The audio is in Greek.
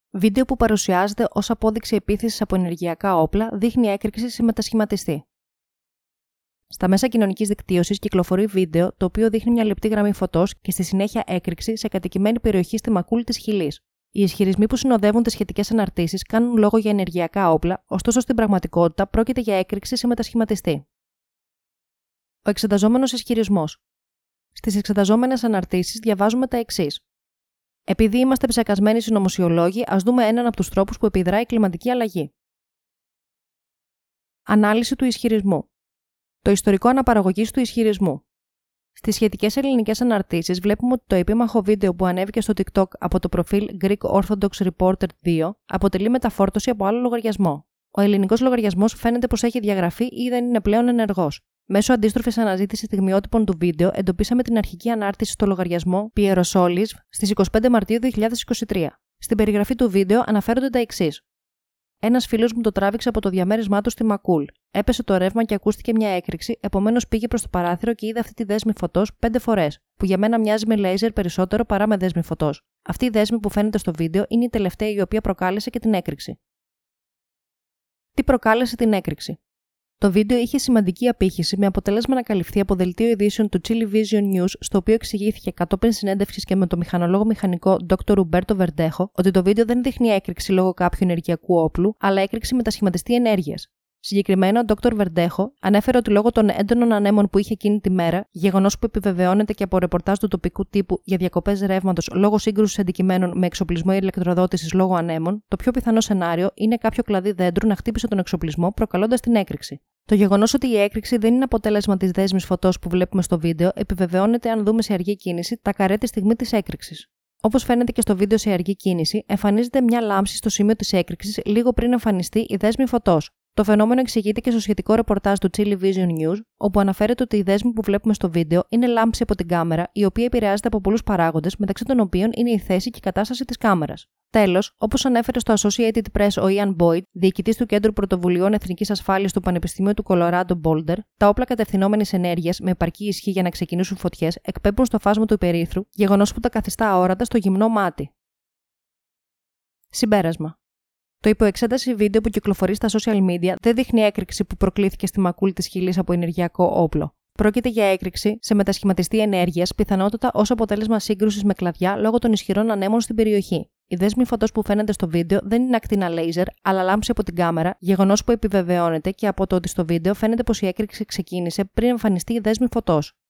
Βίντεο που παρουσιάζεται ως απόδειξη επίθεσης από ενεργειακά όπλα δείχνει έκρηξη σε μετασχηματιστή. Στα μέσα κοινωνικής δικτύωσης κυκλοφορεί βίντεο το οποίο δείχνει μια λεπτή γραμμή φωτός και στη συνέχεια έκρηξη σε κατοικημένη περιοχή στη Μακούλ της Χιλής. Οι ισχυρισμοί που συνοδεύουν τις σχετικές αναρτήσεις κάνουν λόγο για ενεργειακά όπλα, ωστόσο στην πραγματικότητα πρόκειται για έκρηξη σε μετασχηματιστή. Ο εξεταζόμενος ισχυρισμός. Στις εξεταζόμενες αναρτήσεις διαβάζουμε τα εξής. Επειδή είμαστε ψεκασμένοι συνωμοσιολόγοι, ας δούμε έναν από τους τρόπους που επιδρά η κλιματική αλλαγή. Ανάλυση του ισχυρισμού. Το ιστορικό αναπαραγωγής του ισχυρισμού. Στις σχετικές ελληνικές αναρτήσεις βλέπουμε ότι το επίμαχο βίντεο που ανέβηκε στο TikTok από το προφίλ Greek Orthodox Reporter 2 αποτελεί μεταφόρτωση από άλλο λογαριασμό. Ο ελληνικός λογαριασμός φαίνεται πως έχει διαγραφεί ή δεν είναι πλέον ενεργός. Μέσω αντίστροφης αναζήτησης στιγμιότυπων του βίντεο, εντοπίσαμε την αρχική ανάρτηση στο λογαριασμό Pierosolis στις 25 Μαρτίου 2023. Στην περιγραφή του βίντεο αναφέρονται τα εξής. Ένας φίλος μου το τράβηξε από το διαμέρισμά του στη Μακούλ. Έπεσε το ρεύμα και ακούστηκε μια έκρηξη, επομένως πήγε προς το παράθυρο και είδε αυτή τη δέσμη φωτός 5 φορές, που για μένα μοιάζει με λέιζερ περισσότερο παρά με δέσμη φωτός. Αυτή η δέσμη που φαίνεται στο βίντεο είναι η τελευταία η οποία προκάλεσε και την έκρηξη. Τι προκάλεσε την έκρηξη? Το βίντεο είχε σημαντική απήχηση με αποτέλεσμα να καλυφθεί από δελτίο ειδήσεων του Chile Vision News, στο οποίο εξηγήθηκε κατόπιν συνέντευξης και με τον μηχανολόγο μηχανικό Dr. Roberto Verdejo ότι το βίντεο δεν δείχνει έκρηξη λόγω κάποιου ενεργειακού όπλου, αλλά έκρηξη μετασχηματιστή ενέργειας. Συγκεκριμένα, ο Dr. Verdejo ανέφερε ότι λόγω των έντονων ανέμων που είχε εκείνη τη μέρα, γεγονός που επιβεβαιώνεται και από ρεπορτάζ του τοπικού τύπου για διακοπές ρεύματος λόγω σύγκρουσης αντικειμένων με εξοπλισμό ηλεκτροδότησης λόγω ανέμων, το πιο πιθανό σενάριο είναι κάποιο κλαδί δέντρου να χτύπησε τον εξοπλισμό, προκαλώντας την έκρηξη. Το γεγονός ότι η έκρηξη δεν είναι αποτέλεσμα της δέσμης φωτός που βλέπουμε στο βίντεο επιβεβαιώνεται αν δούμε σε αργή κίνηση τα καρέ τη στιγμή της έκρηξης. Όπως φαίνεται και στο βίντεο σε αργή κίνηση, εμφανίζεται μια λάμψη στο σημείο της έκρηξης λίγο πριν εμφανιστεί η δέσμη φωτός. Το φαινόμενο εξηγείται και στο σχετικό ρεπορτάζ του Chile Vision News, όπου αναφέρεται ότι η δέσμη που βλέπουμε στο βίντεο είναι λάμψη από την κάμερα, η οποία επηρεάζεται από πολλούς παράγοντες, μεταξύ των οποίων είναι η θέση και η κατάσταση της κάμερας. Τέλος, όπως ανέφερε στο Associated Press ο Ian Boyd, διοικητής του Κέντρου Πρωτοβουλειών Εθνικής Ασφάλειας του Πανεπιστημίου του Colorado Boulder, τα όπλα κατευθυνόμενης ενέργειας με επαρκή ισχύ για να ξεκινήσουν φωτιές εκπέμπουν στο φάσμα του υπερήθρου, γεγονός που τα καθιστά αόρατα στο γυμνό μάτι. Συμπέρασμα. Το υποεξέταση βίντεο που κυκλοφορεί στα social media δεν δείχνει έκρηξη που προκλήθηκε στη Μακούλ της Χιλής από ενεργειακό όπλο. Πρόκειται για έκρηξη σε μετασχηματιστή ενέργειας, πιθανότατα ως αποτέλεσμα σύγκρουσης με κλαδιά λόγω των ισχυρών ανέμων στην περιοχή. Η δέσμη φωτός που φαίνεται στο βίντεο δεν είναι ακτίνα λέιζερ, αλλά λάμψη από την κάμερα, γεγονός που επιβεβαιώνεται και από το ότι στο βίντεο φαίνεται πως η έκρηξη ξεκίνησε πριν εμφανιστεί η δέσμη φωτός.